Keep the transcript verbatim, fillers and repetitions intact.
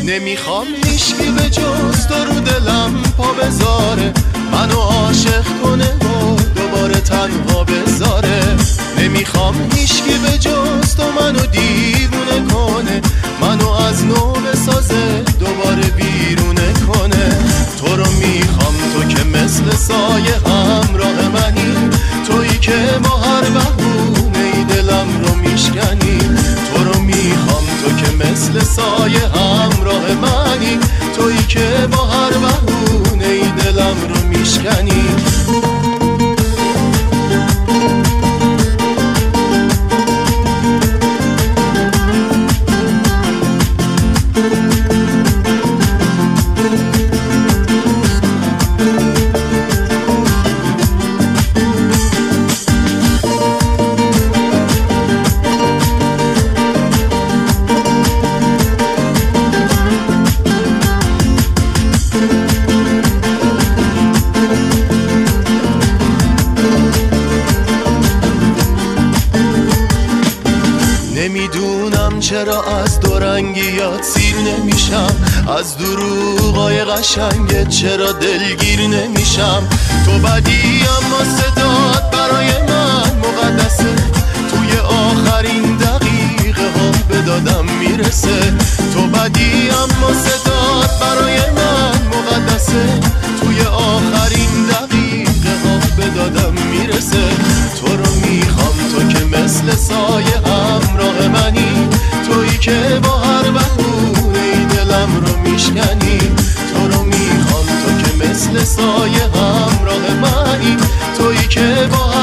نمیخوام هیچکی به جز تو رو دلم پا بذاره، منو عاشق کنه و دوباره تنها بذاره. نمیخوام هیچکی به جز تو منو دیوونه کنه، منو از نو بسازه دوباره بیرونه کنه. تو رو میخوام تو که مثل سایه همراه منی، تویی که با هر بهونه ای دلم رو میشکنی. تو رو میخوام تو که مثل سایه همراه منی، تویی که با هر بهونه ای دلم رو میشکنی. نمیدونم چرا از دورنگیات سیر نمیشم، از دروغای قشنگت چرا دلگیر نمیشم. تو بدی اما صدات برای من مقدسه، توی آخرین دقیقه ها به دادم میرسه. تو بدی اما صدات برای من مقدسه، توی آخرین دقیقه ها به دادم میرسه. تو رو میخوام تو که مثل سایه همراه منی، تویی که با هر بهونه‌ای دلم رو میشکنی. تو رو میخوام تو که مثل سایه همراه منی، تویی که با هر